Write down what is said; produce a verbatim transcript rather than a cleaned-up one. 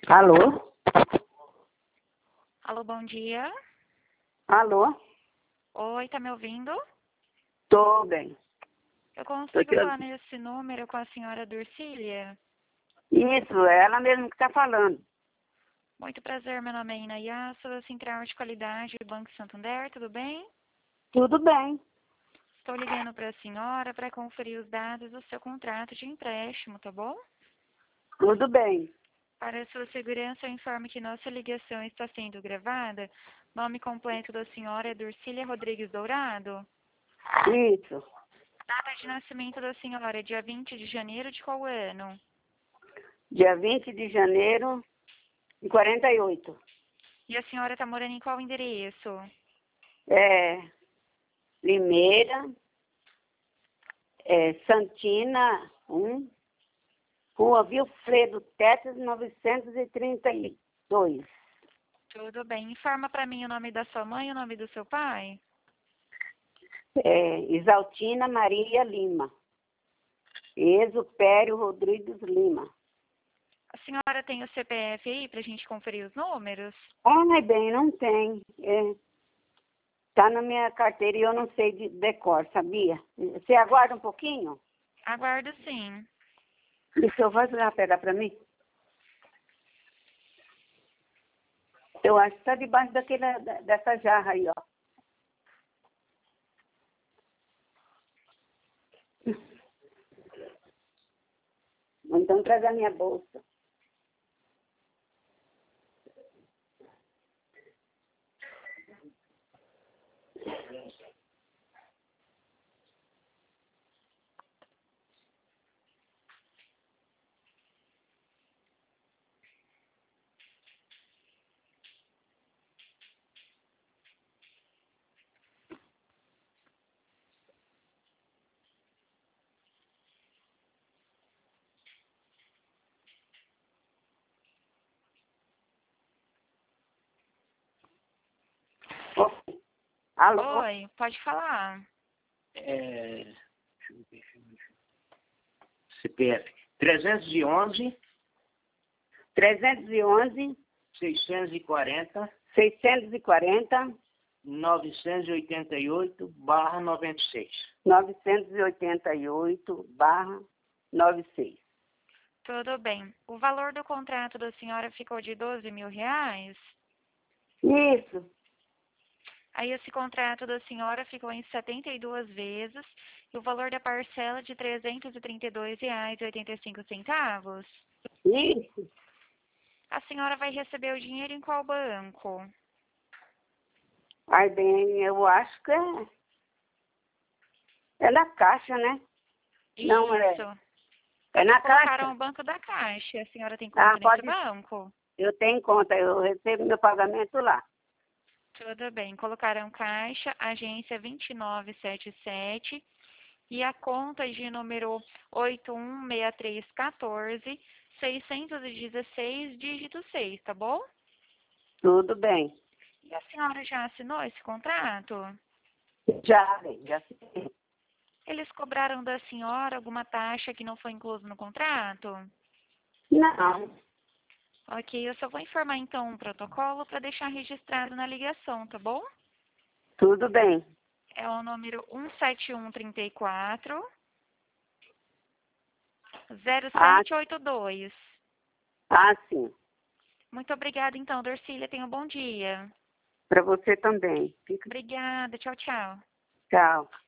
Alô? Alô, bom dia. Alô? Oi, tá me ouvindo? Tô bem. Eu Tô consigo te... falar nesse número com a senhora Durcília? Isso, é ela mesmo que tá falando. Muito prazer, meu nome é Inaya, sou da Central de Qualidade do Banco Santander, tudo bem? Tudo bem. Estou ligando para a senhora para conferir os dados do seu contrato de empréstimo, tá bom? Tudo bem. Para a sua segurança, eu informo que nossa ligação está sendo gravada. Nome completo da senhora é Durcília Rodrigues Dourado. Isso. Data de nascimento da senhora é dia vinte de janeiro de qual ano? Dia vinte de janeiro de quarenta e oito. E a senhora está morando em qual endereço? É... Limeira, é, Santina, um, Rua Vilfredo Tetas, novecentos e trinta e dois. Tudo bem. Informa para mim o nome da sua mãe e o nome do seu pai. É, Isaltina Maria Lima. Exupério Rodrigues Lima. A senhora tem o C P F aí para a gente conferir os números? Ai, bem, não tem. É, tá na minha carteira e eu não sei de decor, sabia? Você aguarda um pouquinho? Aguardo sim. E o senhor vai lá pegar para mim? Eu acho que está debaixo daquela, dessa jarra aí, ó. Então traz a minha bolsa. Oh, alô? Oi, pode falar. É, deixa eu ver, deixa eu ver. C P F trezentos e onze, trezentos e onze, seiscentos e quarenta, seiscentos e quarenta, novecentos e oitenta e oito, barra noventa e seis. novecentos e oitenta e oito, barra noventa e seis. Tudo bem. O valor do contrato da senhora ficou de doze mil reais? Isso. Aí esse contrato da senhora ficou em setenta e duas vezes e o valor da parcela de trezentos e trinta e dois reais e oitenta e cinco centavos. Isso. A senhora vai receber o dinheiro em qual banco? Ai, bem, eu acho que é, é na caixa, né? Não, é, Isso. é na Colocaram caixa. o banco da Caixa. A senhora tem Ah, conta nesse pode, banco? eu tenho conta, eu recebo meu pagamento lá. Tudo bem. Colocaram Caixa, agência vinte e nove setenta e sete e a conta de número oito um seis três um quatro, seiscentos e dezesseis, dígito seis, tá bom? Tudo bem. E a senhora já assinou esse contrato? Já, bem, já sei. Eles cobraram da senhora alguma taxa que não foi incluso no contrato? Não, Ok, eu só vou informar então um protocolo para deixar registrado na ligação, tá bom? tudo bem. É o número um sete um três quatro, zero Ah, sete oito dois. ah, sim. Muito obrigada então, Dorcília. Tenha um bom dia. Para você também. Fica, Obrigada. Tchau, tchau. tchau.